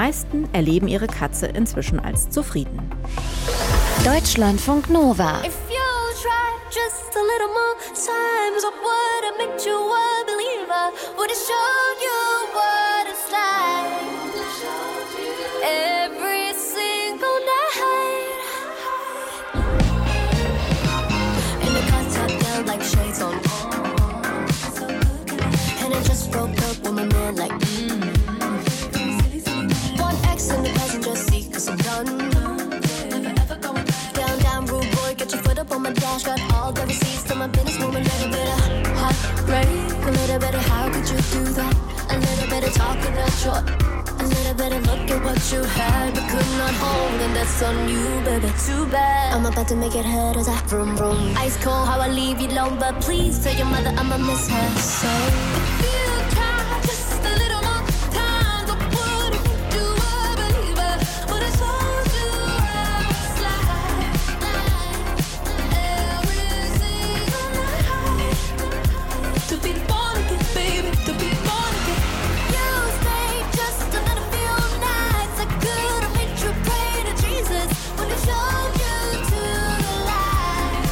meisten erleben ihre Katze inzwischen als zufrieden. Deutschlandfunk Nova. If you try just a little more times, I would have made you a believer. Would have showed you what it's like. Every single night. In the contact down like shades on. And I just broke up with my man like One X in the passenger seat cause I'm done. Get your foot up on my dash, got all the receipts to my business woman. Little bit of heartbreak, a little bit of how could you do that? A little bit of talking out short, a little bit of look at what you had but could not hold, and that's on you, baby. Too bad. I'm about to make it hurt as I vroom vroom. Ice cold, how I leave you alone, but please tell your mother I'ma miss her. So if you try just a little more time, I wouldn't make you a believer, but it's all you ever slide. To be born again, baby, to be born again. You stayed just a little few nights. I could have made you pray to Jesus when he showed you to the light.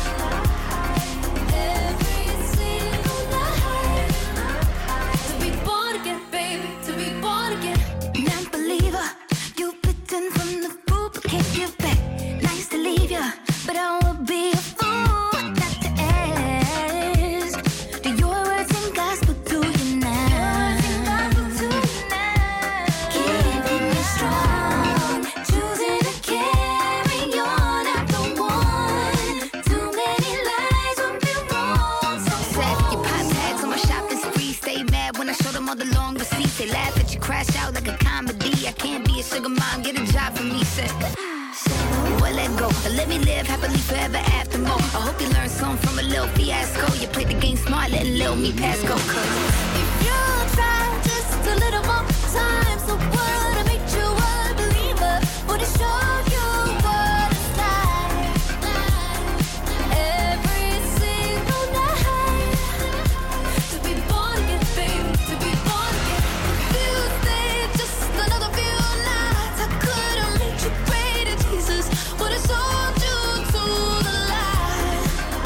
Every single night. To be born again, baby, to be born again. Non-believer, you've bitten from the fruit but can't give back. Nice to leave you, but I would be a fool not to ask. Do your words and gospel to you now? Keeping me strong, choosing to carry on after one. Too many lies would be wrong. So sad you pop tags on my shopping spree. Stay mad when I show them all the long receipts. They laugh at you, crash out like a comedy. I can't be a sugar mom, get a job for me, said. Well, let go, let me live happily forever after more. I hope you learned something from a little fiasco. You played the game smart, letting little me pass go. Cause If you try just a little more time, so would have made you a believer. Would have showed you what it's like. Every single night. To be born again, baby, to be born again. If you stayed just another few nights, I could have made you pray to Jesus. Would have sold you to the light.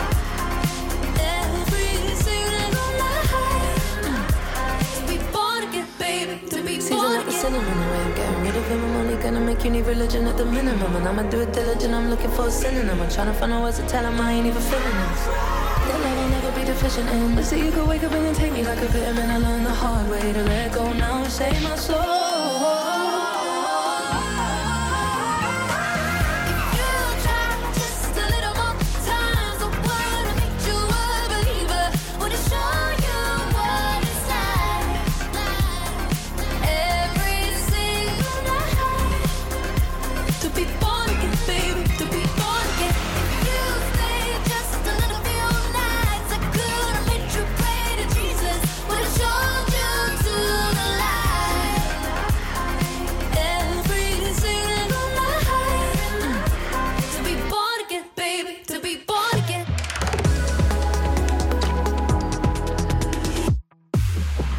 Every single night. To be born again, baby, to be Season born like a again. sinning in a way. I'm getting rid of him. I'm only gonna make you need religion at the minimum. And I'ma do it diligent. I'm looking for a synonym. I'm trying to find out words to tell him I ain't even feeling this. That love I'll never be deficient in. But see, you could wake up and then take me like a vitamin. I learned the hard way to let go now. Save my soul.